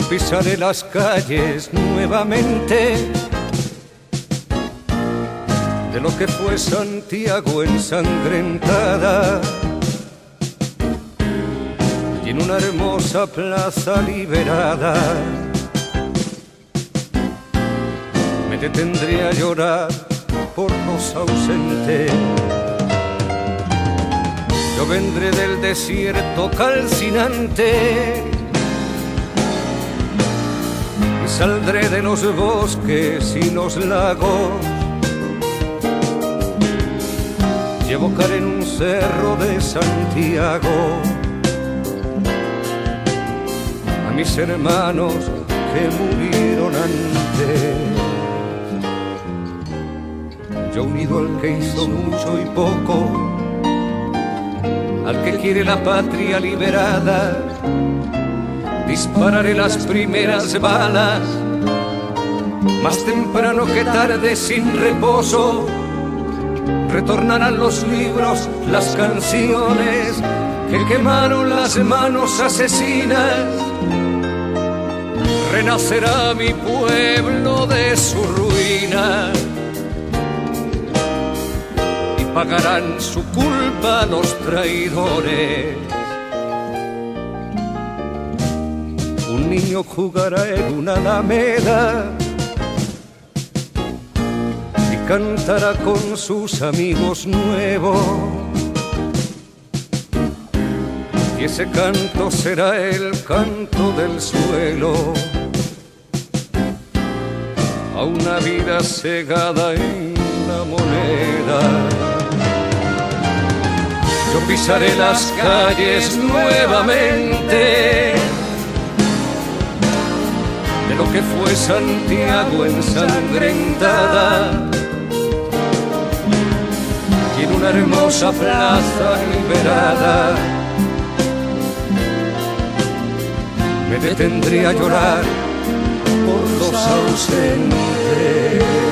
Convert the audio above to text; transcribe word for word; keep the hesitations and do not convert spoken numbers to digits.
pisaré las calles nuevamente de lo que fue Santiago ensangrentada, y en una hermosa plaza liberada me detendré a llorar por los ausentes. Yo vendré del desierto calcinante y saldré de los bosques y los lagos, y evocaré en un cerro de Santiago a mis hermanos que murieron antes. Yo unido al que hizo mucho y poco, al que quiere la patria liberada, dispararé las primeras balas, más temprano que tarde sin reposo. Retornarán los libros, las canciones que quemaron las manos asesinas. Renacerá mi pueblo de su ruina y pagarán su culpa los traidores. Un niño jugará en una alameda y cantará con sus amigos nuevos, y ese canto será el canto del suelo a una vida cegada en la moneda. Yo pisaré las calles nuevamente de lo que fue Santiago ensangrentada, y en una hermosa plaza liberada me detendré a llorar por los ausentes.